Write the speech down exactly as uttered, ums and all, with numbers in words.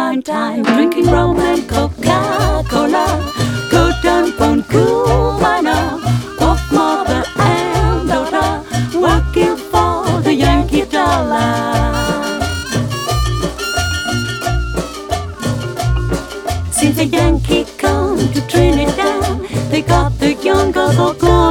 fine time, drinking rum and Coca-Cola. Good and fun, cool miner, of mother and daughter, working for the Yankee dollar. Since the Yankee come to Trinidad, they got the young girls all gone.